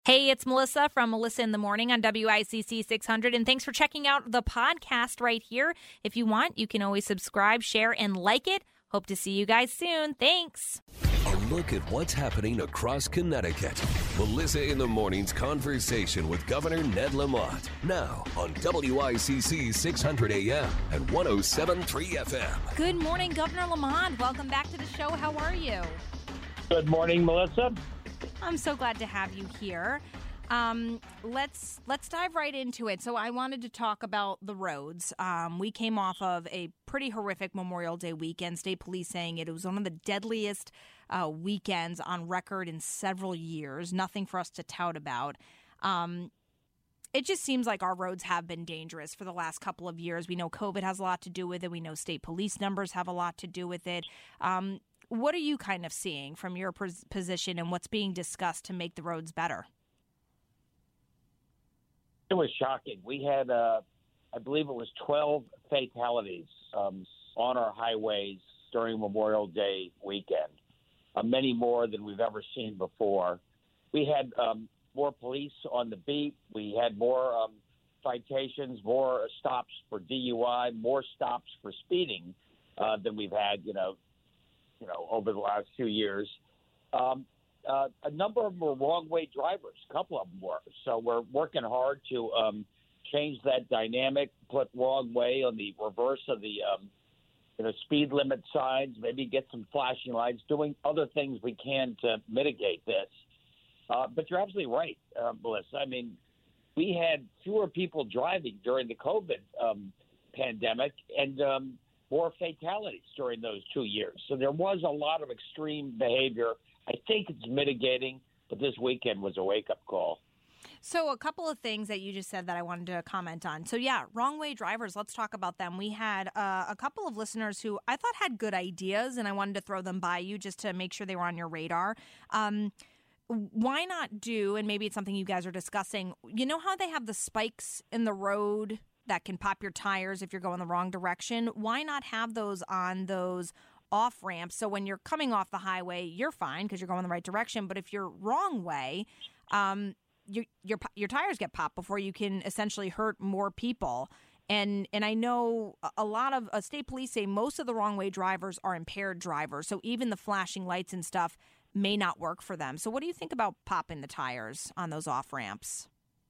Hey, it's Melissa from Melissa in the Morning on WICC 600, and thanks for checking out the podcast right here. If you want, you can always subscribe, share, and like it. Hope to see you guys soon. Thanks. A look at what's happening across Connecticut. Melissa in the Morning's conversation with Governor Ned Lamont. Now on WICC 600 AM and 107.3 FM. Good morning, Governor Lamont. Welcome back to the show. How are you? Good morning, Melissa. I'm so glad to have you here. Let's dive right into it. So I wanted to talk about the roads. We came off of a pretty horrific Memorial Day weekend. State police saying it was one of the deadliest weekends on record in several years. Nothing for us to tout about. It just seems like our roads have been dangerous for the last couple of years. We know COVID has a lot to do with it. We know state police numbers have a lot to do with it. What are you kind of seeing from your position and what's being discussed to make the roads better? It was shocking. We had, I believe it was 12 fatalities on our highways during Memorial Day weekend, many more than we've ever seen before. We had more police on the beat. We had more citations, more stops for DUI, more stops for speeding than we've had, over the last few years. A number of them were wrong-way drivers. A couple of them were. So we're working hard to change that dynamic, put wrong way on the reverse of the speed limit signs, maybe get some flashing lights, doing other things we can to mitigate this. But you're absolutely right, Melissa. I mean, we had fewer people driving during the COVID pandemic and more fatalities during those 2 years. So there was a lot of extreme behavior. I think it's mitigating, but this weekend was a wake-up call. So a couple of things that you just said that I wanted to comment on. So, yeah, wrong-way drivers, let's talk about them. We had a couple of listeners who I thought had good ideas, and I wanted to throw them by you just to make sure they were on your radar. Why not do, and maybe it's something you guys are discussing, you know how they have the spikes in the road that can pop your tires if you're going the wrong direction? Why not have those on those off ramps? So when you're coming off the highway, you're fine because you're going the right direction. But if you're wrong way, your tires get popped before you can essentially hurt more people. And I know a lot of state police say most of the wrong way drivers are impaired drivers. So even the flashing lights and stuff may not work for them. So what do you think about popping the tires on those off ramps?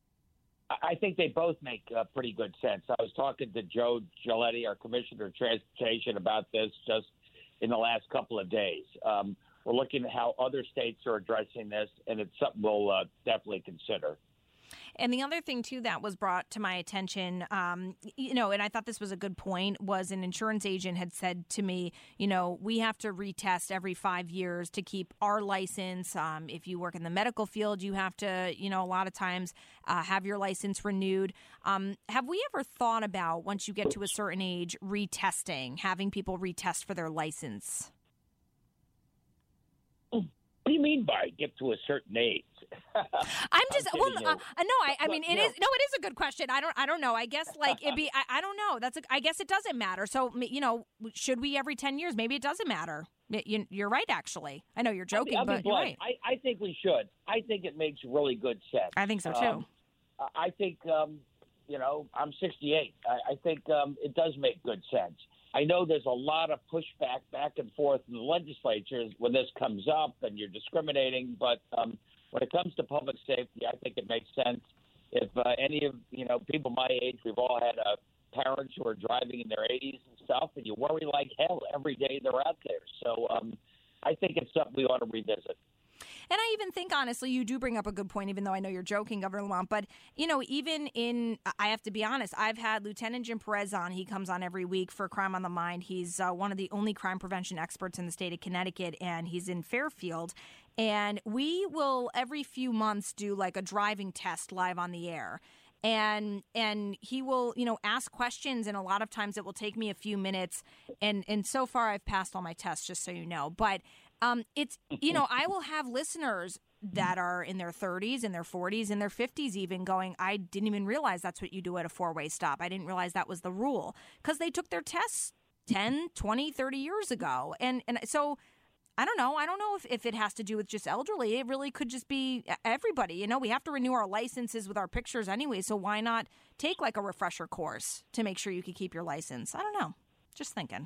I think they both make pretty good sense. I was talking to Joe Giletti, our Commissioner of Transportation, about this just in the last couple of days. We're looking at how other states are addressing this, and it's something we'll definitely consider. And the other thing, too, that was brought to my attention, and I thought this was a good point, was an insurance agent had said to me, we have to retest every 5 years to keep our license. If you work in the medical field, you have to, a lot of times have your license renewed. Have we ever thought about, once you get to a certain age, retesting, having people retest for their license? What do you mean by get to a certain age? I'm just I mean it is a good question. I don't know. I guess it'd be I don't know. I guess it doesn't matter. So should we every 10 years? Maybe it doesn't matter. You're right. Actually, I know you're joking, but you're right. I think we should. I think it makes really good sense. I think so too. I think I'm 68. I think it does make good sense. I know there's a lot of pushback back and forth in the legislature when this comes up and you're discriminating. But when it comes to public safety, I think it makes sense. If any of, people my age, we've all had parents who are driving in their 80s and stuff, and you worry like hell every day they're out there. So I think it's something we ought to revisit. And I even think, honestly, you do bring up a good point, even though I know you're joking, Governor Lamont. But, I have to be honest, I've had Lieutenant Jim Perez on. He comes on every week for Crime on the Mind. He's one of the only crime prevention experts in the state of Connecticut, and he's in Fairfield. And we will, every few months, do like a driving test live on the air. And he will, ask questions, and a lot of times it will take me a few minutes. And so far I've passed all my tests, just so you know. But it's, I will have listeners that are in their 30s, in their 40s, in their 50s even going, I didn't even realize that's what you do at a four-way stop. I didn't realize that was the rule because they took their tests 10, 20, 30 years ago. And so I don't know. I don't know if it has to do with just elderly. It really could just be everybody. You know, we have to renew our licenses with our pictures anyway, so why not take like a refresher course to make sure you can keep your license? I don't know. Just thinking.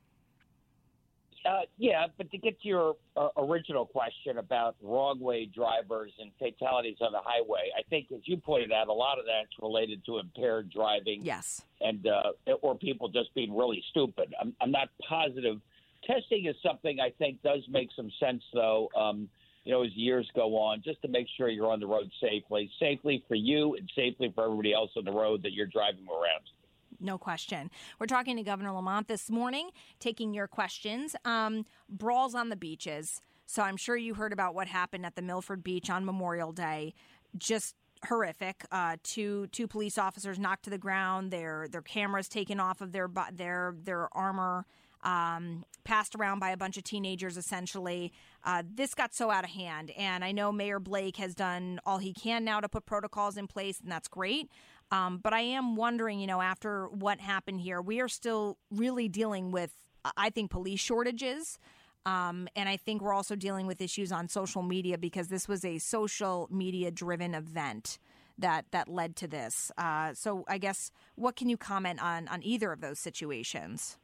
Yeah, but to get to your original question about wrong-way drivers and fatalities on the highway, I think, as you pointed out, a lot of that's related to impaired driving. Yes. And or people just being really stupid. I'm not positive. Testing is something I think does make some sense, though, as years go on, just to make sure you're on the road safely for you and safely for everybody else on the road that you're driving around. No question. We're talking to Governor Lamont this morning, taking your questions. Brawls on the beaches. So I'm sure you heard about what happened at the Milford Beach on Memorial Day. Just horrific. Two police officers knocked to the ground. Their cameras taken off of their armor. Passed around by a bunch of teenagers, essentially. This got so out of hand. And I know Mayor Blake has done all he can now to put protocols in place, and that's great. But I am wondering, after what happened here, we are still really dealing with, I think, police shortages. And I think we're also dealing with issues on social media because this was a social media-driven event that led to this. So I guess, what can you comment on either of those situations?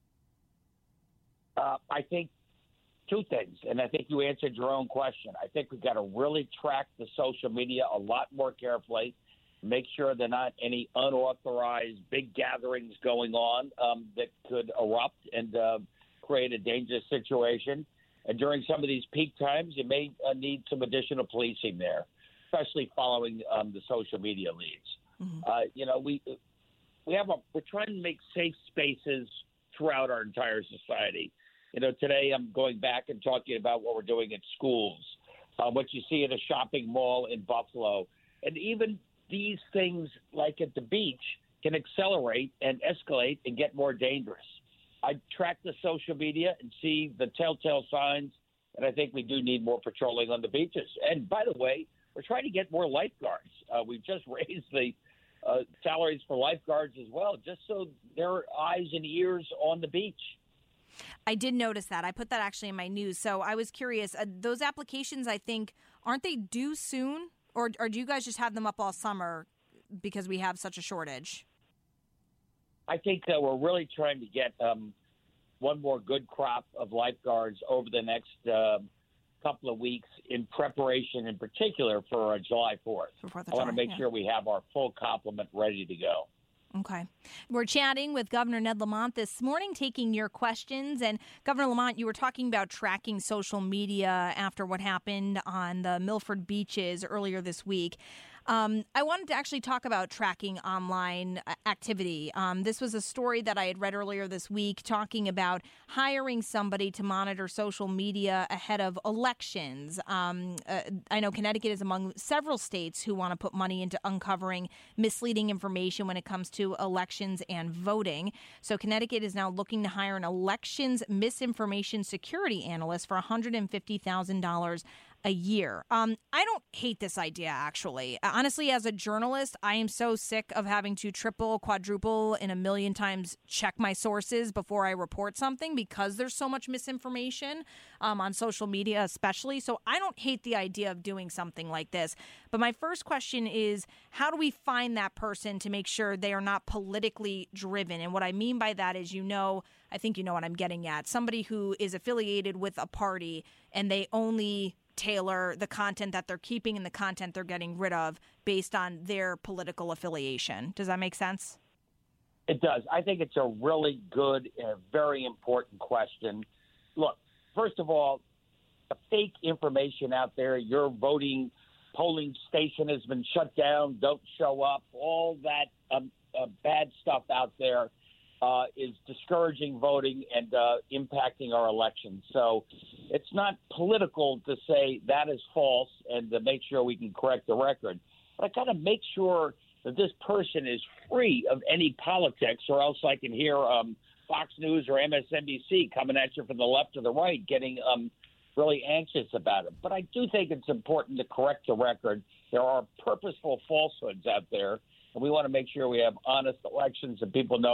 I think two things, and I think you answered your own question. I think we've got to really track the social media a lot more carefully. Make sure there are not any unauthorized big gatherings going on that could erupt and create a dangerous situation. And during some of these peak times, you may need some additional policing there, especially following the social media leads. Mm-hmm. We're trying to make safe spaces throughout our entire society. Today I'm going back and talking about what we're doing at schools, what you see at a shopping mall in Buffalo, and even these things like at the beach can accelerate and escalate and get more dangerous. I track the social media and see the telltale signs, and I think we do need more patrolling on the beaches. And by the way, we're trying to get more lifeguards. We've just raised the salaries for lifeguards as well, just so there are eyes and ears on the beach. I did notice that. I put that actually in my news. So I was curious. Those applications, I think, aren't they due soon? Or do you guys just have them up all summer because we have such a shortage? I think that we're really trying to get one more good crop of lifeguards over the next couple of weeks in preparation, in particular, for July 4th. I want to make sure we have our full complement ready to go. Okay. We're chatting with Governor Ned Lamont this morning, taking your questions. And Governor Lamont, you were talking about tracking social media after what happened on the Milford beaches earlier this week. I wanted to actually talk about tracking online activity. This was a story that I had read earlier this week talking about hiring somebody to monitor social media ahead of elections. I know Connecticut is among several states who want to put money into uncovering misleading information when it comes to elections and voting. So Connecticut is now looking to hire an elections misinformation security analyst for $150,000 a year. I don't hate this idea, actually. Honestly, as a journalist, I am so sick of having to triple, quadruple, and a million times check my sources before I report something because there's so much misinformation on social media especially. So I don't hate the idea of doing something like this. But my first question is, how do we find that person to make sure they are not politically driven? And what I mean by that is, I think you know what I'm getting at. Somebody who is affiliated with a party and they only tailor the content that they're keeping and the content they're getting rid of based on their political affiliation. Does that make sense? It does. I think it's a really good and a very important question. Look, first of all, the fake information out there, your voting polling station has been shut down, don't show up, all that bad stuff out there is discouraging voting and impacting our elections. So it's not political to say that is false and to make sure we can correct the record. But I got to make sure that this person is free of any politics, or else I can hear Fox News or MSNBC coming at you from the left or the right getting really anxious about it. But I do think it's important to correct the record. There are purposeful falsehoods out there, and we want to make sure we have honest elections and people know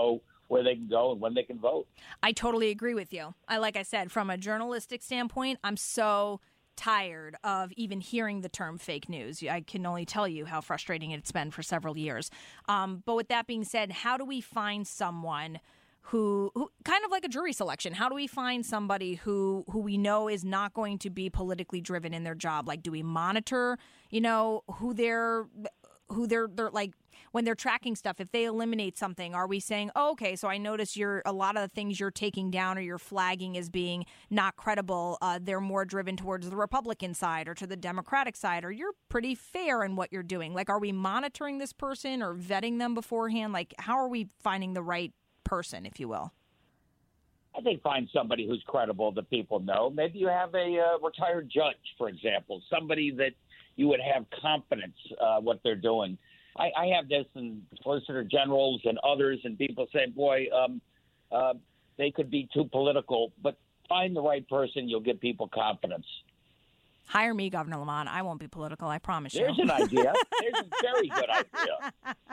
where they can go and when they can vote. I totally agree with you. Like I said, from a journalistic standpoint, I'm so tired of even hearing the term fake news. I can only tell you how frustrating it's been for several years. But with that being said, how do we find someone who kind of like a jury selection, how do we find somebody who we know is not going to be politically driven in their job? Like, do we monitor, who they're like when they're tracking stuff? If they eliminate something, are we saying, oh, okay, so I notice a lot of the things you're taking down or you're flagging as being not credible, they're more driven towards the Republican side or to the Democratic side, or you're pretty fair in what you're doing? Like, are we monitoring this person or vetting them beforehand? Like, how are we finding the right person, if you will? I think find somebody who's credible that people know. Maybe you have a retired judge, for example, somebody that you would have confidence what they're doing. I have this in solicitor generals and others, and people say, boy, they could be too political, but find the right person, you'll give people confidence. Hire me, Governor Lamont. I won't be political, I promise you. There's an idea. There's a very good idea.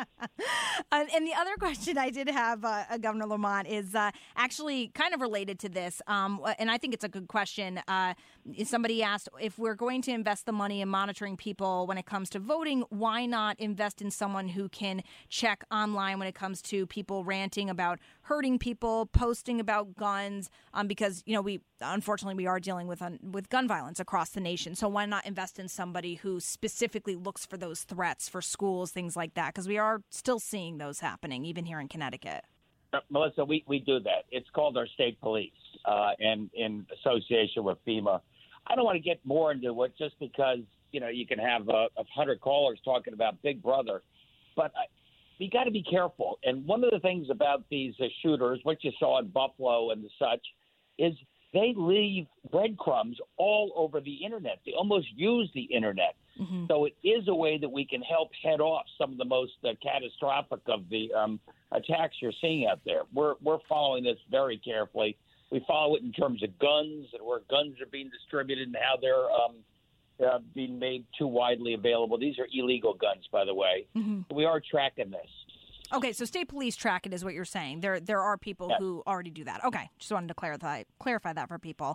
And the other question I did have, Governor Lamont, is actually kind of related to this, and I think it's a good question. Somebody asked, if we're going to invest the money in monitoring people when it comes to voting, why not invest in someone who can check online when it comes to people ranting about hurting people, posting about guns, because, unfortunately, we are dealing with gun violence across the nation. So why not invest in somebody who specifically looks for those threats for schools, things like that? Because we are still seeing those happening, even here in Connecticut. Melissa, we do that. It's called our state police, and in association with FEMA. I don't want to get more into it just because, you can have 100 callers talking about Big Brother. But we got to be careful. And one of the things about these shooters, what you saw in Buffalo and such, is they leave breadcrumbs all over the Internet. They almost use the Internet. Mm-hmm. So it is a way that we can help head off some of the most catastrophic of the attacks you're seeing out there. We're following this very carefully. We follow it in terms of guns and where guns are being distributed and how they're being made too widely available. These are illegal guns, by the way. Mm-hmm. We are tracking this. Okay, so state police track it is what you're saying. There are people who already do that. Okay, just wanted to clarify that for people.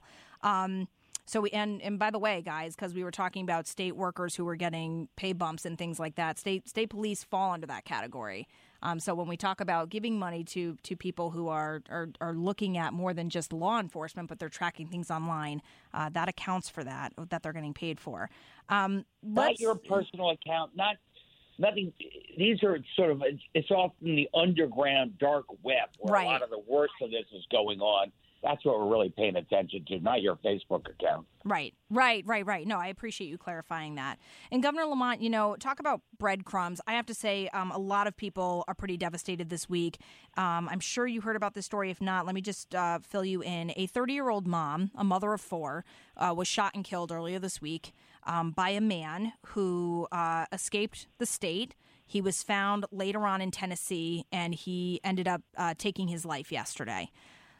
So we and by the way, guys, because we were talking about state workers who were getting pay bumps and things like that, state police fall under that category. So when we talk about giving money to people who are looking at more than just law enforcement, but they're tracking things online, that accounts for that they're getting paid for. Not your personal account, nothing. These are sort of, it's often the underground dark web where a lot of the worst of this is going on. That's what we're really paying attention to, not your Facebook account. Right. No, I appreciate you clarifying that. And Governor Lamont, talk about breadcrumbs. I have to say a lot of people are pretty devastated this week. I'm sure you heard about this story. If not, let me just fill you in. A 30-year-old mom, a mother of four, was shot and killed earlier this week by a man who escaped the state. He was found later on in Tennessee, and he ended up taking his life yesterday.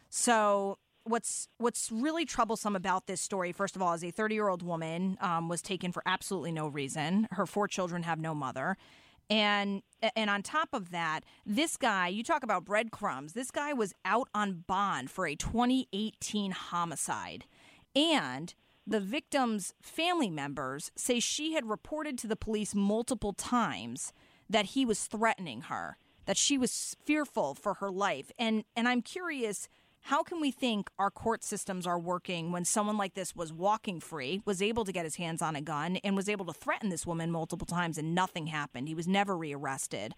So what's really troublesome about this story, first of all, is a 30-year-old woman was taken for absolutely no reason. Her 4 children have no mother. And on top of that, this guy, you talk about breadcrumbs, this guy was out on bond for a 2018 homicide. And the victim's family members say she had reported to the police multiple times that he was threatening her, that she was fearful for her life. And I'm curious, how can we think our court systems are working when someone like this was walking free, was able to get his hands on a gun, and was able to threaten this woman multiple times and nothing happened? He was never rearrested.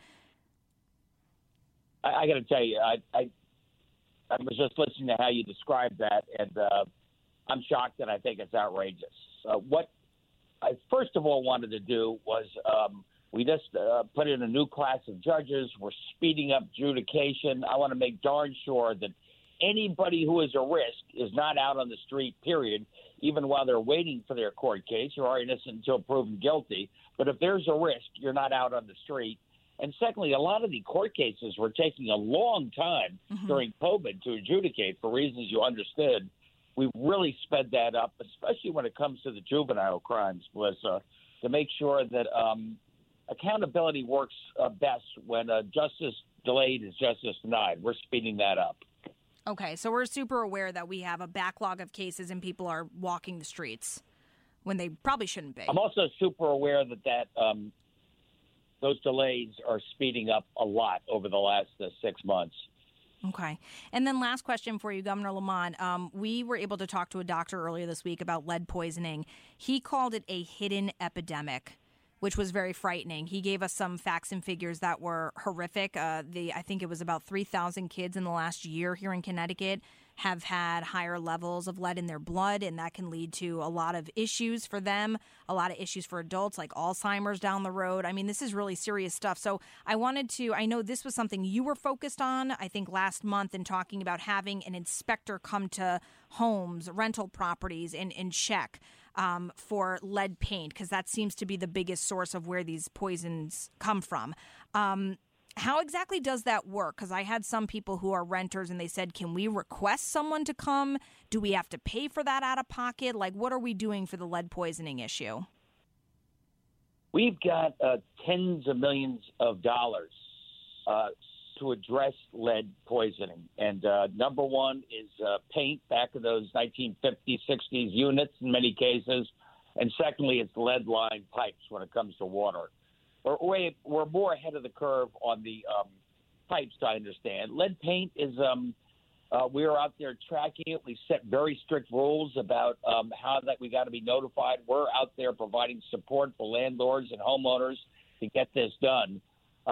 I got to tell you, I was just listening to how you described that, and I'm shocked, and I think it's outrageous. What I first of all wanted to do was we just put in a new class of judges. We're speeding up adjudication. I want to make darn sure that anybody who is a risk is not out on the street, period, even while they're waiting for their court case or are innocent until proven guilty. But if there's a risk, you're not out on the street. And secondly, a lot of the court cases were taking a long time during COVID to adjudicate for reasons you understood. We've really sped that up, especially when it comes to the juvenile crimes, Melissa, to make sure that accountability works best when justice delayed is justice denied. We're speeding that up. Okay, so we're super aware that we have a backlog of cases and people are walking the streets when they probably shouldn't be. I'm also super aware that those delays are speeding up a lot over the last 6 months. Okay. And then last question for you, Governor Lamont. We were able to talk to a doctor earlier this week about lead poisoning. He called it a hidden epidemic, which was very frightening. He gave us some facts and figures that were horrific. I think it was about 3,000 kids in the last year here in Connecticut have had higher levels of lead in their blood, and that can lead to a lot of issues for them, a lot of issues for adults like Alzheimer's down the road. I mean, this is really serious stuff. So I know this was something you were focused on, I think, last month in talking about having an inspector come to homes, rental properties, and check for lead paint, because that seems to be the biggest source of where these poisons come from. How exactly does that work? Because I had some people who are renters and they said, can we request someone to come? Do we have to pay for that out of pocket? Like, what are we doing for the lead poisoning issue? We've got tens of millions of dollars to address lead poisoning. And number one is paint, back of those 1950s, 60s units in many cases. And secondly, it's lead-lined pipes when it comes to water. We're more ahead of the curve on the pipes, I understand. Lead paint is we are out there tracking it. We set very strict rules about how that we got to be notified. We're out there providing support for landlords and homeowners to get this done.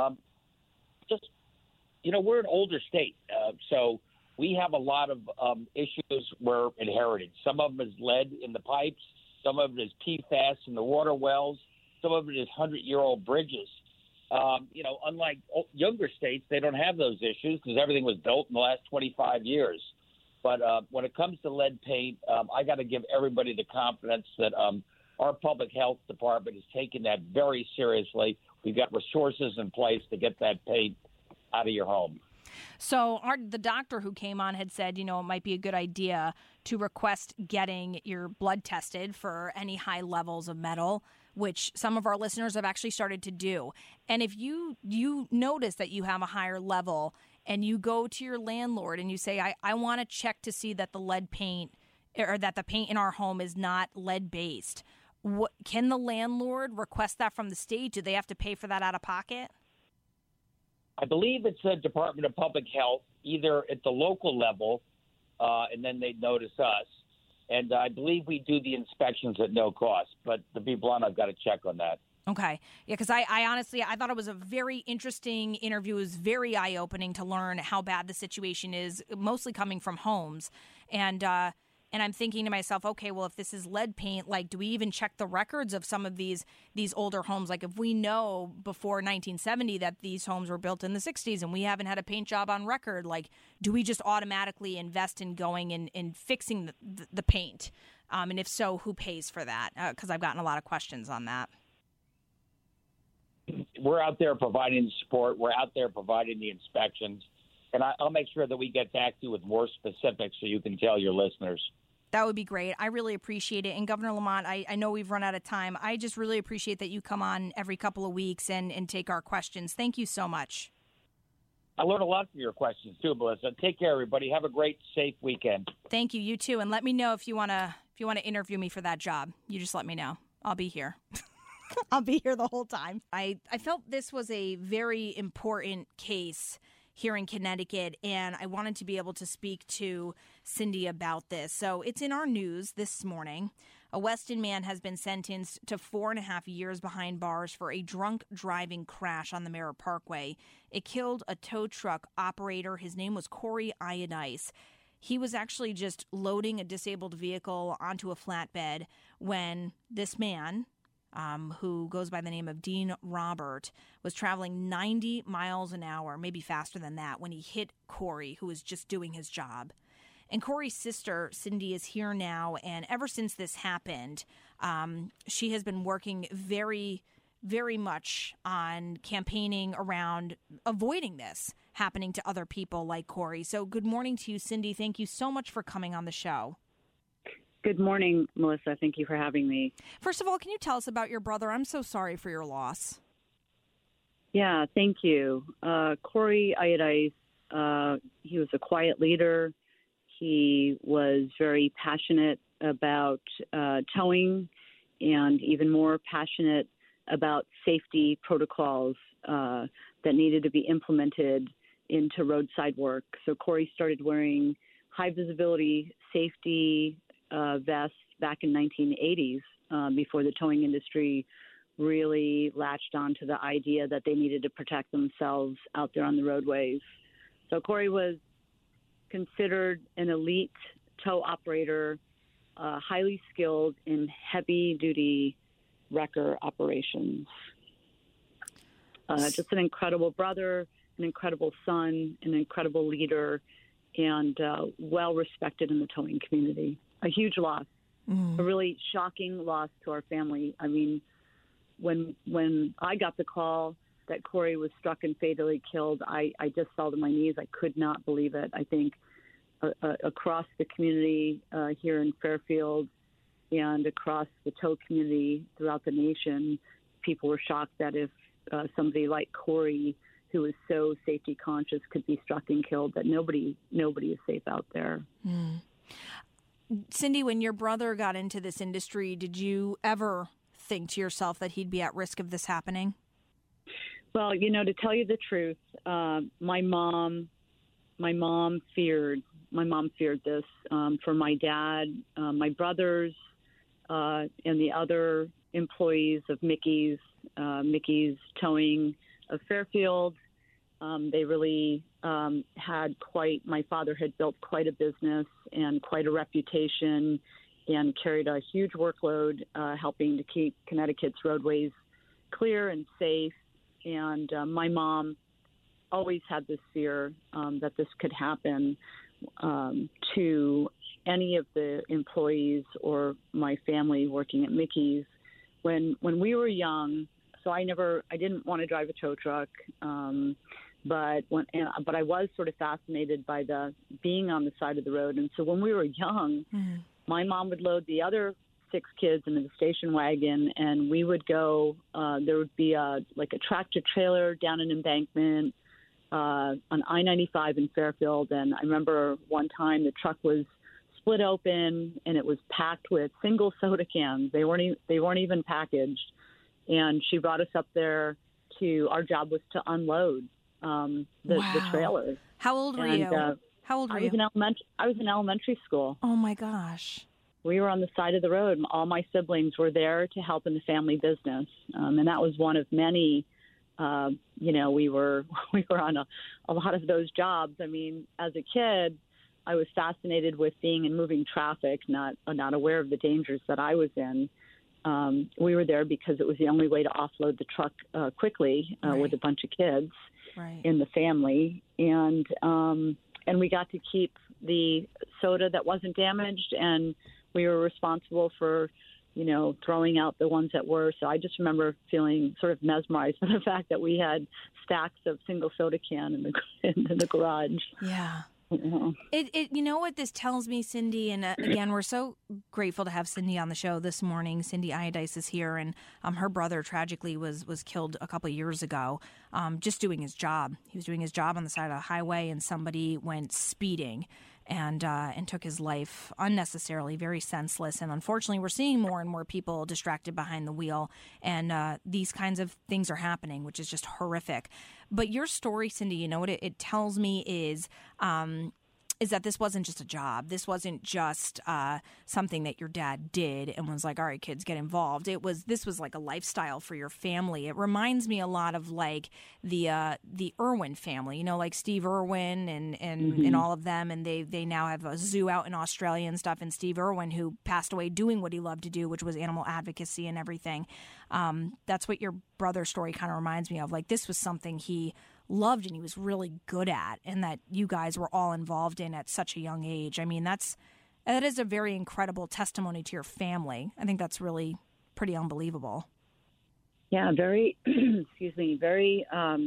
We're an older state, so we have a lot of issues we're inheriting. Some of them is lead in the pipes. Some of it is PFAS in the water wells. Some of it is 100-year-old bridges. Unlike younger states, they don't have those issues because everything was built in the last 25 years. But when it comes to lead paint, I got to give everybody the confidence that our public health department is taking that very seriously. We've got resources in place to get that paint out of your home. So the doctor who came on had said, it might be a good idea to request getting your blood tested for any high levels of metal, which some of our listeners have actually started to do. And if you notice that you have a higher level and you go to your landlord and you say, I want to check to see that the lead paint or that the paint in our home is not lead-based, can the landlord request that from the state? Do they have to pay for that out of pocket? I believe it's the Department of Public Health, either at the local level, and then they notice us. And I believe we do the inspections at no cost. But to be blunt, I've got to check on that. Okay. Yeah, because I honestly, I thought it was a very interesting interview. It was very eye-opening to learn how bad the situation is, mostly coming from homes. And I'm thinking to myself, okay, well, if this is lead paint, like, do we even check the records of some of these older homes? Like, if we know before 1970 that these homes were built in the 60s and we haven't had a paint job on record, like, do we just automatically invest in going and fixing the paint? And if so, who pays for that? Because I've gotten a lot of questions on that. We're out there providing the support. We're out there providing the inspections. And I'll make sure that we get back to you with more specifics so you can tell your listeners. That would be great. I really appreciate it. And Governor Lamont, I know we've run out of time. I just really appreciate that you come on every couple of weeks and take our questions. Thank you so much. I learned a lot from your questions too, Melissa. Take care, everybody. Have a great, safe weekend. Thank you. You too. And let me know if you want to interview me for that job. You just let me know. I'll be here. I'll be here the whole time. I felt this was a very important case here in Connecticut, and I wanted to be able to speak to Cindy about this. So it's in our news this morning. A Weston man has been sentenced to 4.5 years behind bars for a drunk driving crash on the Mirror Parkway. It killed a tow truck operator. His name was Corey Iodice. He was actually just loading a disabled vehicle onto a flatbed when this man, who goes by the name of Dean Robert, was traveling 90 miles an hour, maybe faster than that, when he hit Corey, who was just doing his job. And Corey's sister, Cindy, is here now, and ever since this happened, she has been working very, very much on campaigning around avoiding this happening to other people like Corey. So good morning to you, Cindy. Thank you so much for coming on the show. Good morning, Melissa. Thank you for having me. First of all, can you tell us about your brother? I'm so sorry for your loss. Yeah, thank you. Corey Iodice, he was a quiet leader. He was very passionate about towing and even more passionate about safety protocols that needed to be implemented into roadside work. So Corey started wearing high visibility safety vests back in 1980s before the towing industry really latched onto the idea that they needed to protect themselves out there on the roadways. So Corey was considered an elite tow operator, highly skilled in heavy-duty wrecker operations. Just an incredible brother, an incredible son, an incredible leader, and well-respected in the towing community. A huge loss, a really shocking loss to our family. I mean, when I got the call that Corey was struck and fatally killed, I just fell to my knees. I could not believe it. I think across the community here in Fairfield and across the tow community throughout the nation, people were shocked that if somebody like Corey, who was so safety conscious, could be struck and killed, that nobody is safe out there. Cindy, when your brother got into this industry, did you ever think to yourself that he'd be at risk of this happening? Well, to tell you the truth, my mom feared this for my dad, my brothers, and the other employees of Mickey's Towing of Fairfield. They really my father had built quite a business and quite a reputation and carried a huge workload helping to keep Connecticut's roadways clear and safe. And my mom always had this fear that this could happen to any of the employees or my family working at Mickey's. When we were young, so I didn't want to drive a tow truck, but I was sort of fascinated by the being on the side of the road. And so when we were young, my mom would load the other 6 kids into the station wagon, and we would go. There would be a tractor trailer down an embankment on I-95 in Fairfield, and I remember one time the truck was split open and it was packed with single soda cans. They weren't even packaged, and she brought us up there to. Our job was to unload the trailer. How old were you? How old were you? I was in elementary school. Oh my gosh. We were on the side of the road. All my siblings were there to help in the family business, and that was one of many. We were on a lot of those jobs. I mean, as a kid, I was fascinated with being in moving traffic, not aware of the dangers that I was in. We were there because it was the only way to offload the truck quickly with a bunch of kids in the family, and we got to keep the soda that wasn't damaged, and we were responsible for, throwing out the ones that were. So I just remember feeling sort of mesmerized by the fact that we had stacks of single soda can in the garage. Yeah. You know what this tells me, Cindy, and again, we're so grateful to have Cindy on the show this morning. Cindy Iodice is here, and her brother tragically was killed a couple of years ago, just doing his job. He was doing his job on the side of the highway, and somebody went speeding and took his life unnecessarily, very senseless. And unfortunately, we're seeing more and more people distracted behind the wheel, and these kinds of things are happening, which is just horrific. But your story, Cindy, what it tells me is that this wasn't just a job. This wasn't just something that your dad did and was like, all right, kids, get involved. This was like a lifestyle for your family. It reminds me a lot of like the Irwin family, like Steve Irwin and all of them. And they now have a zoo out in Australia and stuff. And Steve Irwin, who passed away doing what he loved to do, which was animal advocacy and everything. That's what your brother's story kind of reminds me of. Like, this was something he loved and he was really good at, and that you guys were all involved in at such a young age. I mean, that is a very incredible testimony to your family. I think that's really pretty unbelievable. Yeah, very, very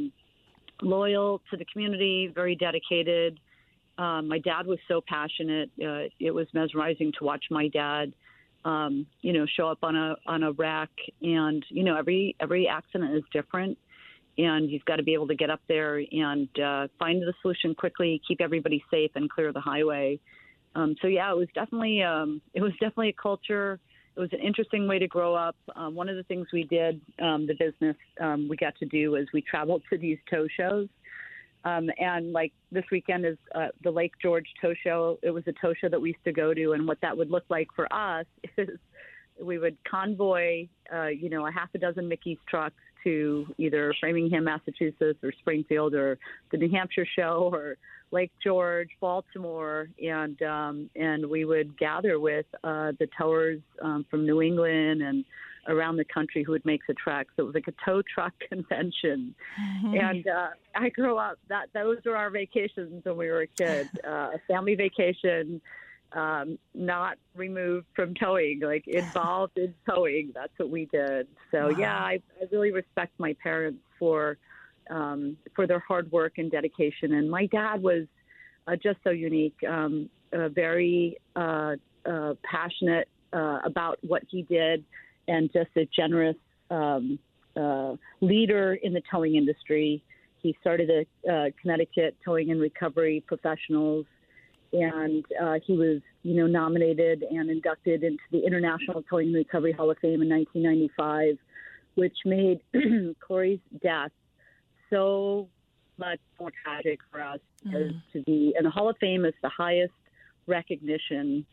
loyal to the community, very dedicated. My dad was so passionate. It was mesmerizing to watch my dad, show up on a wreck, and every accident is different. and you've got to be able to get up there and find the solution quickly, keep everybody safe, and clear the highway. So yeah, it was definitely a culture. It was an interesting way to grow up. One of the things we did, the business we got to do, is we traveled to these tow shows. And like this weekend is the Lake George Tow Show. It was a tow show that we used to go to, and what that would look like for us is we would convoy, a half a dozen Mickey's trucks to either Framingham, Massachusetts, or Springfield, or the New Hampshire show, or Lake George, Baltimore, and we would gather with the towers from New England and around the country who would make the trek. So it was like a tow truck convention. Mm-hmm. And I grew up, those were our vacations when we were a kid, a family vacation, not removed from towing, like involved in towing. That's what we did. So, wow. Yeah, I really respect my parents for their hard work and dedication. And my dad was just so unique, very passionate about what he did, and just a generous leader in the towing industry. He started Connecticut Towing and Recovery Professionals, and he was, nominated and inducted into the International Towing and Recovery Hall of Fame in 1995, which made Corey's death so much more tragic for us. Because to be in the Hall of Fame is the highest recognition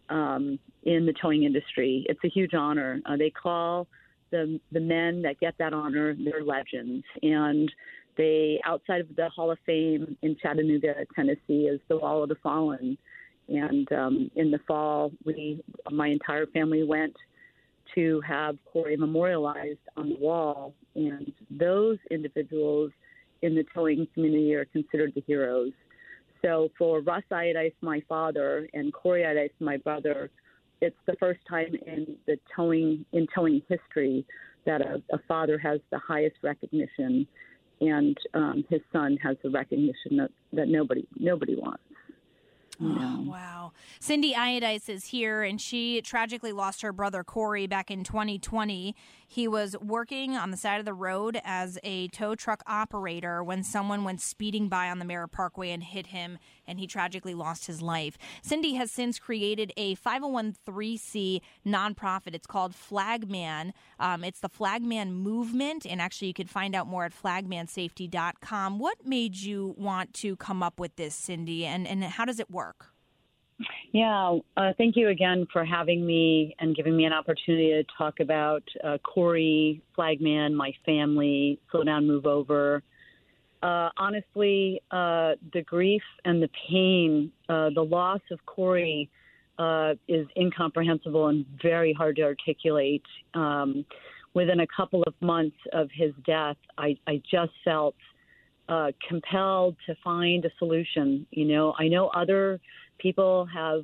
in the towing industry. It's a huge honor. They call the men that get that honor, they're legends. And they, outside of the Hall of Fame in Chattanooga, Tennessee, is the Wall of the Fallen. And in the fall, my entire family went to have Corey memorialized on the wall. And those individuals in the towing community are considered the heroes. So for Russ Iodice, my father, and Corey Iodice, my brother, it's the first time in towing history that a father has the highest recognition, and his son has the recognition that nobody wants. Oh, wow. Cindy Iodice is here, and she tragically lost her brother Corey back in 2020. He was working on the side of the road as a tow truck operator when someone went speeding by on the Merritt Parkway and hit him, and he tragically lost his life. Cindy has since created a 501c nonprofit. It's called Flagman. It's the Flagman movement, and actually you could find out more at flagmansafety.com. What made you want to come up with this, Cindy, and how does it work? Yeah, thank you again for having me and giving me an opportunity to talk about Corey, Flagman, my family, Slow Down, Move Over. Honestly, the grief and the pain, the loss of Corey is incomprehensible and very hard to articulate. Within a couple of months of his death, I just felt compelled to find a solution. I know other people have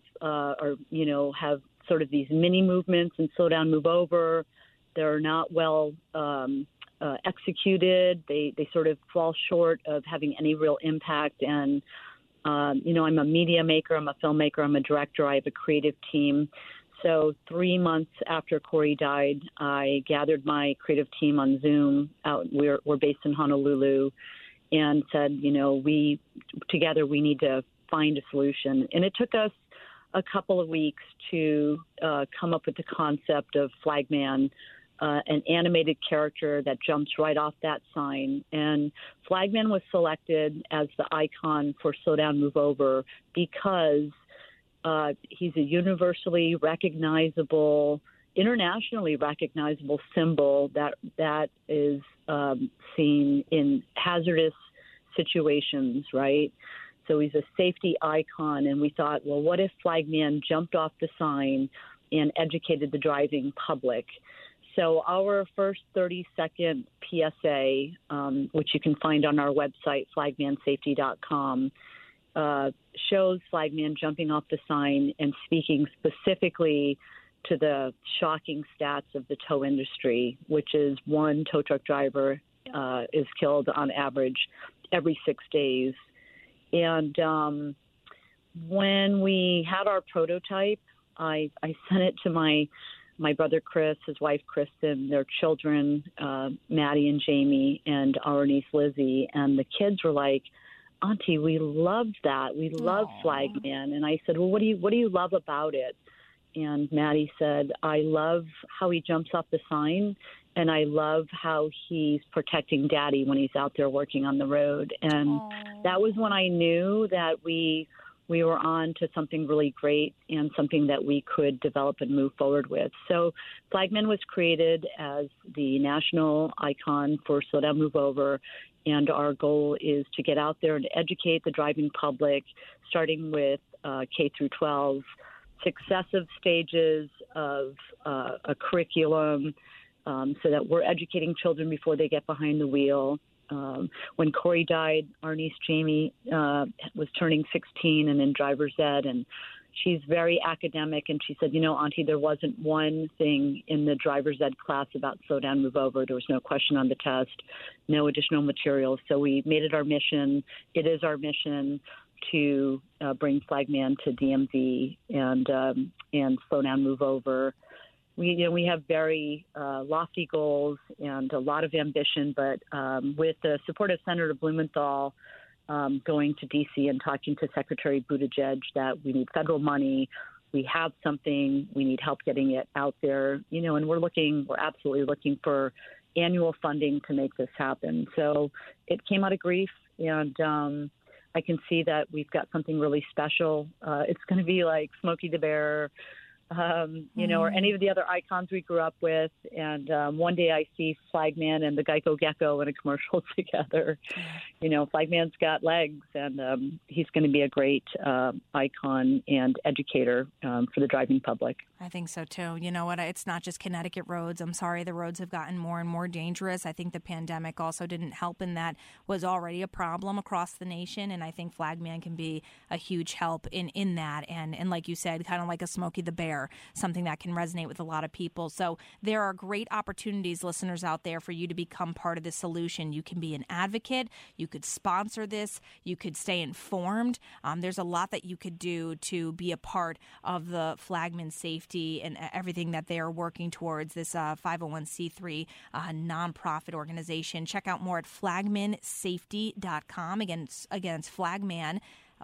sort of these mini movements and Slow Down, Move Over. They're not well executed. They sort of fall short of having any real impact. And, I'm a media maker, I'm a filmmaker, I'm a director, I have a creative team. So 3 months after Corey died, I gathered my creative team on Zoom. We're based in Honolulu, and said, we need to find a solution. And it took us a couple of weeks to come up with the concept of Flagman, an animated character that jumps right off that sign. And Flagman was selected as the icon for Slow Down, Move Over because he's a universally recognizable, internationally recognizable symbol that is seen in hazardous situations, right? So he's a safety icon, and we thought, well, what if Flagman jumped off the sign and educated the driving public? So our first 30-second PSA, which you can find on our website, flagmansafety.com, shows Flagman jumping off the sign and speaking specifically to the shocking stats of the tow industry, which is one tow truck driver is killed on average every 6 days. And when we had our prototype, I sent it to my my brother Chris, his wife Kristen, their children, Maddie and Jamie, and our niece Lizzie. And the kids were like, Auntie, we loved that. We love Flagman. And I said, well, what do you love about it? And Maddie said, I love how he jumps off the sign, and I love how he's protecting Daddy when he's out there working on the road. And that was when I knew that we were on to something really great and something that we could develop and move forward with. So Flagman was created as the national icon for Slow Down, Move Over, and our goal is to get out there and educate the driving public, starting with K through 12, successive stages of a curriculum, so that we're educating children before they get behind the wheel. When Corey died, our niece Jamie was turning 16 and in driver's ed, and she's very academic, and she said, Auntie, there wasn't one thing in the driver's ed class about Slow Down, Move Over. There was no question on the test, no additional materials. So we made it our mission. It is our mission to bring Flagman to DMV and Slow Down, Move Over. We have very lofty goals and a lot of ambition, but with the support of Senator Blumenthal going to D.C. and talking to Secretary Buttigieg that we need federal money, we have something, we need help getting it out there, and we're absolutely looking for annual funding to make this happen. So it came out of grief, and I can see that we've got something really special. It's going to be like Smokey the Bear, or any of the other icons we grew up with. And one day I see Flagman and the Geico Gecko in a commercial together. Flagman's got legs, and he's going to be a great icon and educator for the driving public. I think so, too. You know what? It's not just Connecticut roads. I'm sorry, the roads have gotten more and more dangerous. I think the pandemic also didn't help, in that was already a problem across the nation, and I think Flagman can be a huge help in that. And like you said, kind of like a Smokey the Bear, something that can resonate with a lot of people. So there are great opportunities, listeners out there, for you to become part of the solution. You can be an advocate. You could sponsor this. You could stay informed. There's a lot that you could do to be a part of the Flagman safety and everything that they are working towards, this 501c3 nonprofit organization. Check out more at flagmansafety.com. Again, it's Flagman,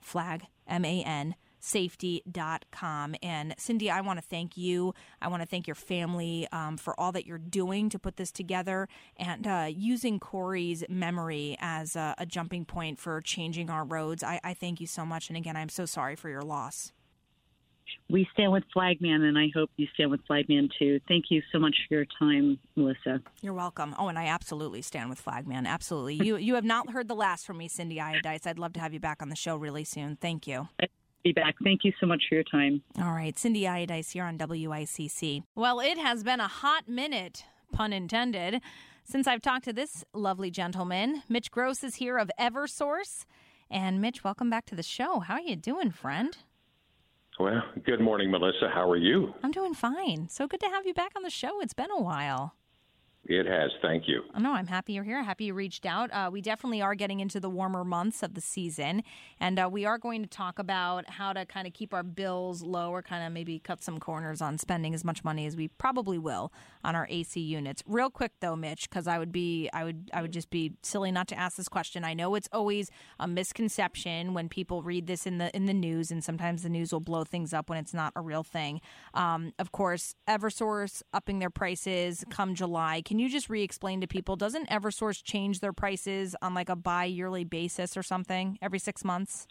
M-A-N, safety.com. And Cindy, I want to thank you. I want to thank your family for all that you're doing to put this together, and using Corey's memory as a jumping point for changing our roads. I thank you so much. And again, I'm so sorry for your loss. We stand with Flagman, and I hope you stand with Flagman, too. Thank you so much for your time, Melissa. You're welcome. Oh, and I absolutely stand with Flagman. Absolutely. You have not heard the last from me, Cindy Iodice. I'd love to have you back on the show really soon. Thank you. Be back. Thank you so much for your time. All right. Cindy Iodice here on WICC. Well, it has been a hot minute, pun intended, since I've talked to this lovely gentleman. Mitch Gross is here of Eversource. And Mitch, welcome back to the show. How are you doing, friend? Well, good morning, Melissa. How are you? I'm doing fine. So good to have you back on the show. It's been a while. It has. Thank you. No, I'm happy you're here. Happy you reached out. We definitely are getting into the warmer months of the season, and we are going to talk about how to kind of keep our bills low, or kind of maybe cut some corners on spending as much money as we probably will on our AC units. Real quick though, Mitch, because I would just be silly not to ask this question. I know it's always a misconception when people read this in the news, and sometimes the news will blow things up when it's not a real thing. Of course, Eversource upping their prices come July. Can you just re-explain to people, doesn't Eversource change their prices on like a bi-yearly basis or something every 6 months?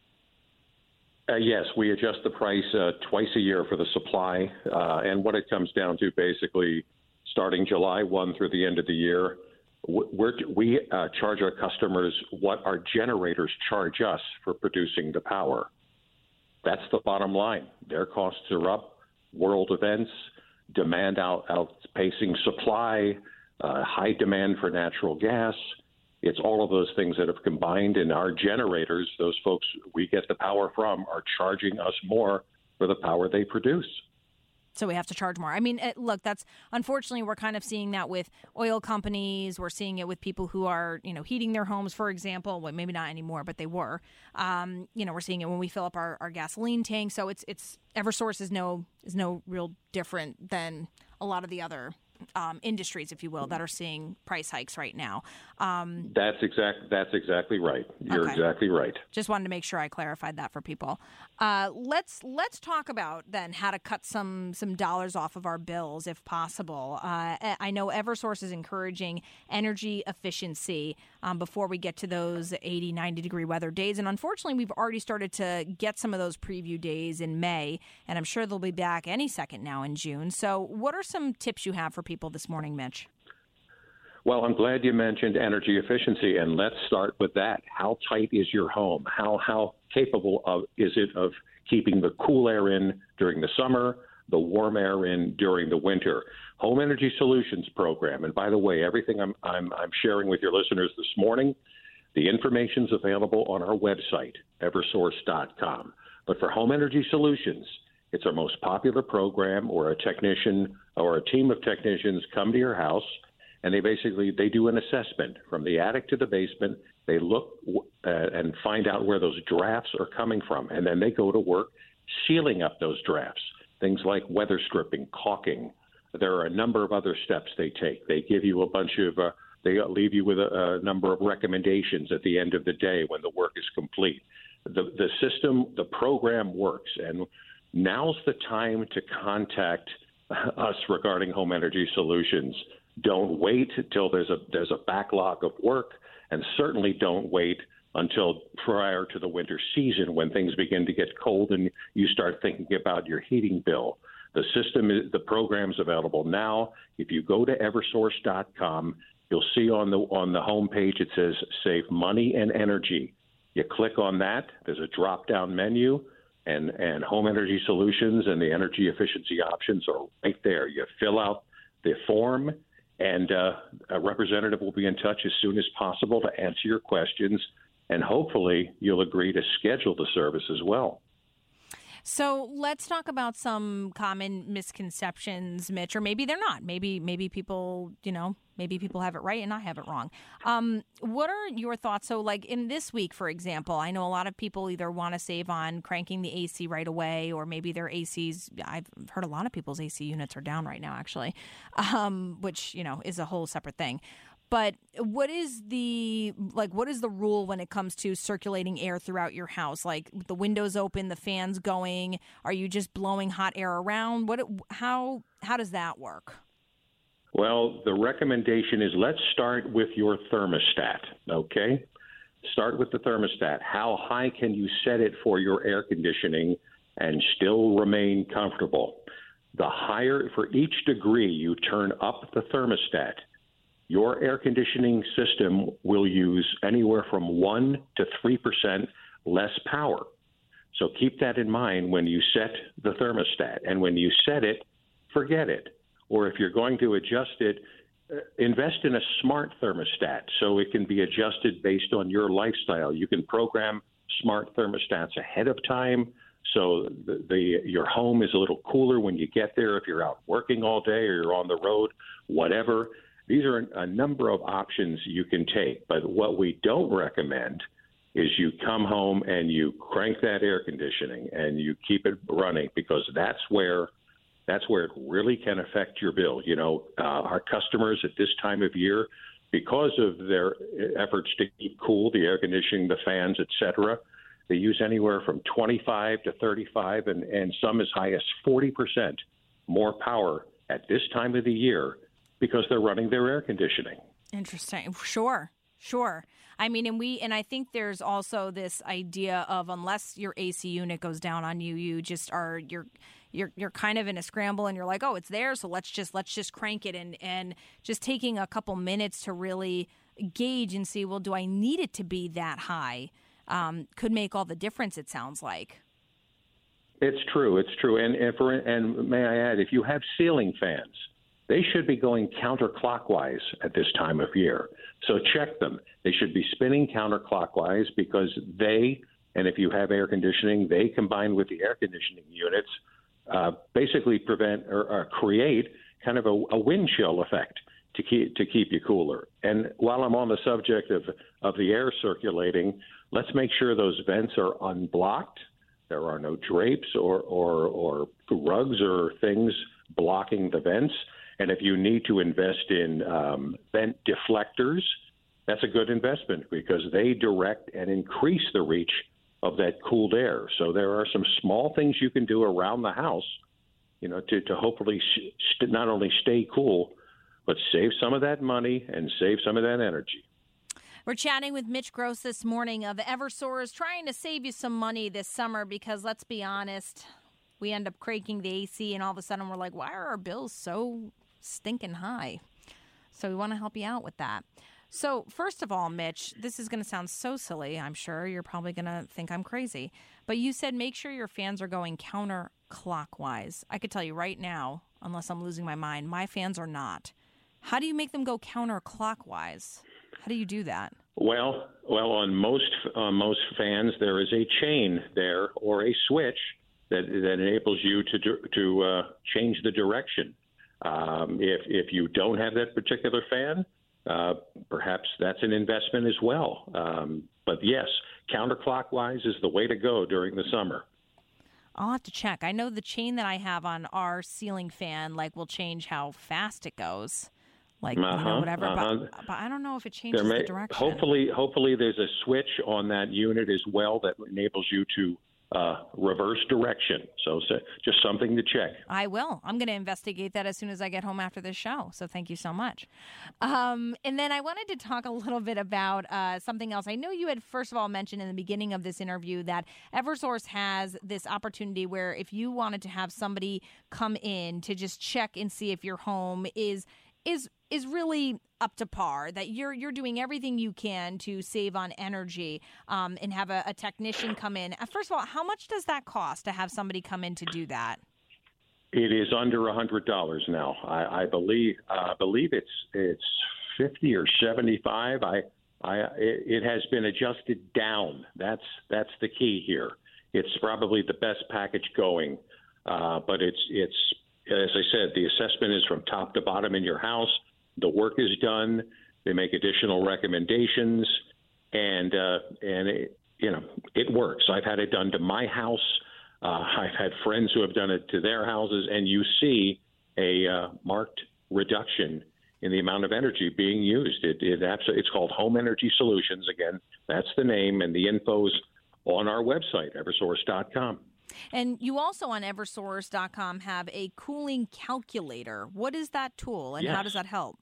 Yes, we adjust the price twice a year for the supply. And what it comes down to, basically, starting July 1 through the end of the year, we charge our customers what our generators charge us for producing the power. That's the bottom line. Their costs are up, world events, demand outpacing supply, high demand for natural gas. It's all of those things that have combined, and our generators, those folks we get the power from, are charging us more for the power they produce. So we have to charge more. I mean, look, that's unfortunately we're kind of seeing that with oil companies. We're seeing it with people who are, heating their homes, for example. Well, maybe not anymore, but they were. We're seeing it when we fill up our gasoline tank. So it's Eversource is no real different than a lot of the other industries, if you will, that are seeing price hikes right now. That's exactly right. You're exactly right. Just wanted to make sure I clarified that for people. Let's talk about then how to cut some dollars off of our bills if possible. I know Eversource is encouraging energy efficiency before we get to those 80, 90-degree weather days. And unfortunately, we've already started to get some of those preview days in May, and I'm sure they'll be back any second now in June. So what are some tips you have for people this morning, Mitch? Well, I'm glad you mentioned energy efficiency, and let's start with that. How tight is your home? How capable is it of keeping the cool air in during the summer, the warm air in during the winter? Home Energy Solutions program, and by the way, everything I'm sharing with your listeners this morning, the information's available on our website, eversource.com. But for Home Energy Solutions, it's our most popular program, or a technician or a team of technicians come to your house, and they do an assessment from the attic to the basement. They look and find out where those drafts are coming from, and then they go to work sealing up those drafts. Things like weather stripping, caulking. There are a number of other steps they take. They give you a bunch of they leave you with a number of recommendations at the end of the day when the work is complete. The system, the program works, and now's the time to contact us regarding Home Energy Solutions. Don't wait until there's a backlog of work, and certainly don't wait until prior to the winter season when things begin to get cold and you start thinking about your heating bill. The program's available now. If you go to eversource.com, you'll see on the home page it says Save Money and Energy. You click on that. There's a drop-down menu, and Home Energy Solutions and the energy efficiency options are right there. You fill out the form, and a representative will be in touch as soon as possible to answer your questions, and hopefully you'll agree to schedule the service as well. So let's talk about some common misconceptions, Mitch, or maybe they're not. Maybe people, maybe people have it right and I have it wrong. What are your thoughts? So like in this week, for example, I know a lot of people either want to save on cranking the AC right away, or maybe their ACs. I've heard a lot of people's AC units are down right now, actually, which, is a whole separate thing. But what is the rule when it comes to circulating air throughout your house? Like the windows open, the fans going, are you just blowing hot air around? How does that work? Well, the recommendation is let's start with your thermostat, okay? Start with the thermostat. How high can you set it for your air conditioning and still remain comfortable? The higher, for each degree you turn up the thermostat, your air conditioning system will use anywhere from 1% to 3% less power. So keep that in mind when you set the thermostat. And when you set it, forget it. Or if you're going to adjust it, invest in a smart thermostat so it can be adjusted based on your lifestyle. You can program smart thermostats ahead of time so your home is a little cooler when you get there if you're out working all day or you're on the road, whatever. These are a number of options you can take, but what we don't recommend is you come home and you crank that air conditioning and you keep it running, because that's where it really can affect your bill. Our customers at this time of year, because of their efforts to keep cool, the air conditioning, the fans, et cetera, they use anywhere from 25 to 35 and some as high as 40% more power at this time of the year, because they're running their air conditioning. Interesting. Sure. I mean, and I think there's also this idea of unless your AC unit goes down on you, you just are you're kind of in a scramble and you're like, oh, it's there, so let's just crank it, and just taking a couple minutes to really gauge and see, well, do I need it to be that high? Could make all the difference, it sounds like. It's true. And may I add, if you have ceiling fans, they should be going counterclockwise at this time of year. So check them. They should be spinning counterclockwise, because and if you have air conditioning, they combine with the air conditioning units basically prevent or create kind of a wind chill effect to keep you cooler. And while I'm on the subject of the air circulating, let's make sure those vents are unblocked. There are no drapes or rugs or things blocking the vents. And if you need to invest in vent deflectors, that's a good investment because they direct and increase the reach of that cooled air. So there are some small things you can do around the house, to hopefully not only stay cool, but save some of that money and save some of that energy. We're chatting with Mitch Gross this morning of Eversource, trying to save you some money this summer because, let's be honest, we end up cranking the AC and all of a sudden we're like, why are our bills so stinking high? So we want to help you out with that. So first of all, Mitch, this is going to sound so silly. I'm sure you're probably going to think I'm crazy. But you said make sure your fans are going counterclockwise. I could tell you right now, unless I'm losing my mind, my fans are not. How do you make them go counterclockwise? How do you do that? Well, on most fans, there is a chain there or a switch that enables you to change the direction. If you don't have that particular fan, perhaps that's an investment as well. But yes, counterclockwise is the way to go during the summer. I'll have to check. I know the chain that I have on our ceiling fan will change how fast it goes. Whatever. But I don't know if it changes the direction. Hopefully there's a switch on that unit as well that enables you to reverse direction. So just something to check. I will. I'm going to investigate that as soon as I get home after this show. So thank you so much. And then I wanted to talk a little bit about something else. I know you had first of all mentioned in the beginning of this interview that Eversource has this opportunity where if you wanted to have somebody come in to just check and see if your home is really up to par, that you're doing everything you can to save on energy and have a technician come in. First of all, how much does that cost to have somebody come in to do that? It is under $100 now. I believe it's 50 or 75. It has been adjusted down. That's the key here. It's probably the best package going, but it's as I said, the assessment is from top to bottom in your house. The work is done. They make additional recommendations, and it works. I've had it done to my house. I've had friends who have done it to their houses, and you see a marked reduction in the amount of energy being used. It's called Home Energy Solutions. Again, that's the name, and the info's on our website, eversource.com. And you also on Eversource.com have a cooling calculator. What is that tool, and how does that help?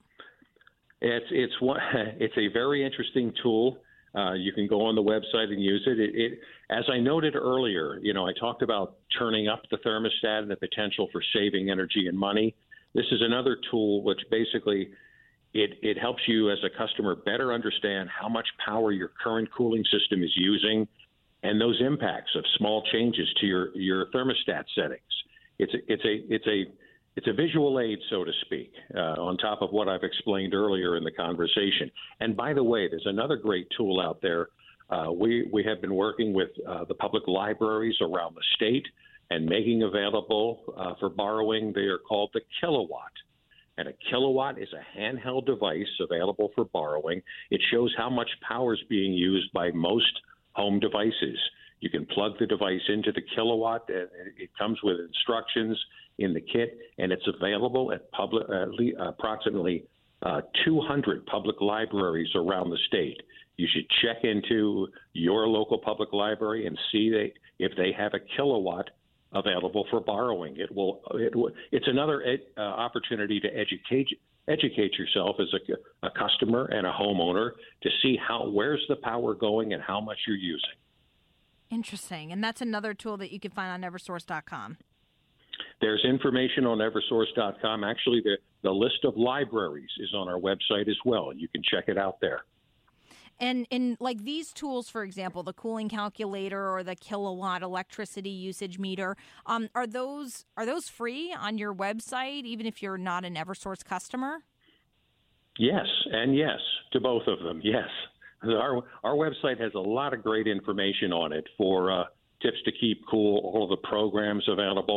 It's a very interesting tool. You can go on the website and use it. As I noted earlier, I talked about turning up the thermostat and the potential for saving energy and money. This is another tool which basically it helps you as a customer better understand how much power your current cooling system is using and those impacts of small changes to your thermostat settings. It's a visual aid, so to speak, on top of what I've explained earlier in the conversation. And by the way, there's another great tool out there. We have been working with the public libraries around the state and making available for borrowing. They are called the Kilowatt. And a Kilowatt is a handheld device available for borrowing. It shows how much power is being used by most home devices. You can plug the device into the Kilowatt. It comes with instructions in the kit, and it's available at approximately 200 public libraries around the state. You should check into your local public library and see if they have a Kilowatt available for borrowing. It's another opportunity to educate yourself as a customer and a homeowner to see where's the power going and how much you're using. Interesting. And that's another tool that you can find on Eversource.com. There's information on Eversource.com. Actually, the list of libraries is on our website as well, and you can check it out there. And in these tools, for example, the cooling calculator or the Kilowatt electricity usage meter, are those free on your website, even if you're not an Eversource customer? Yes, and yes to both of them. Yes, our website has a lot of great information on it for tips to keep cool, all of the programs available.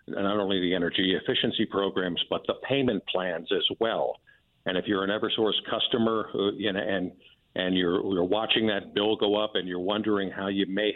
not only the energy efficiency programs, but the payment plans as well. And if you're an Eversource customer and you're watching that bill go up and you're wondering how you may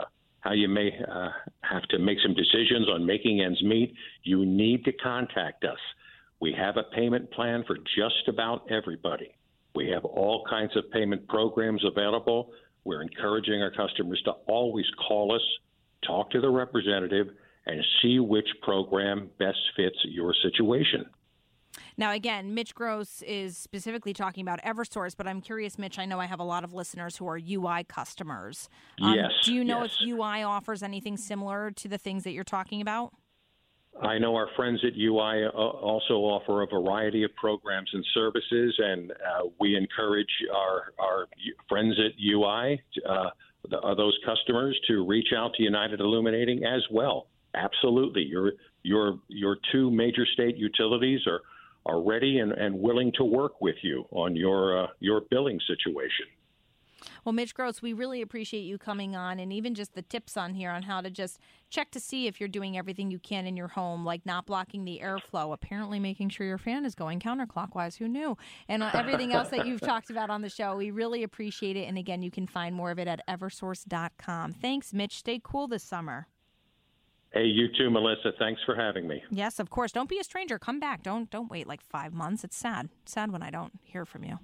have to make some decisions on making ends meet, you need to contact us. We have a payment plan for just about everybody. We have all kinds of payment programs available. We're encouraging our customers to always call us, talk to the representative, and see which program best fits your situation. Now, again, Mitch Gross is specifically talking about Eversource, but I'm curious, Mitch, I know I have a lot of listeners who are UI customers. Yes. Do you know if UI offers anything similar to the things that you're talking about? I know our friends at UI also offer a variety of programs and services, and we encourage our friends at UI, those customers, to reach out to United Illuminating as well. Absolutely. Your two major state utilities are ready and willing to work with you on your billing situation. Well, Mitch Gross, we really appreciate you coming on, and even just the tips on here on how to just check to see if you're doing everything you can in your home, like not blocking the airflow, apparently making sure your fan is going counterclockwise. Who knew? And everything else that you've talked about on the show. We really appreciate it. And again, you can find more of it at eversource.com. Thanks, Mitch. Stay cool this summer. Hey, you too, Melissa. Thanks for having me. Yes, of course. Don't be a stranger. Come back. Don't wait like 5 months. It's sad. It's sad when I don't hear from you.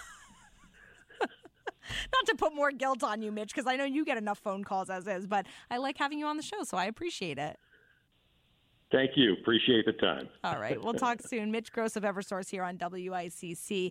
Not to put more guilt on you, Mitch, because I know you get enough phone calls as is, but I like having you on the show, so I appreciate it. Thank you. Appreciate the time. All right. We'll talk soon. Mitch Gross of Eversource here on WICC.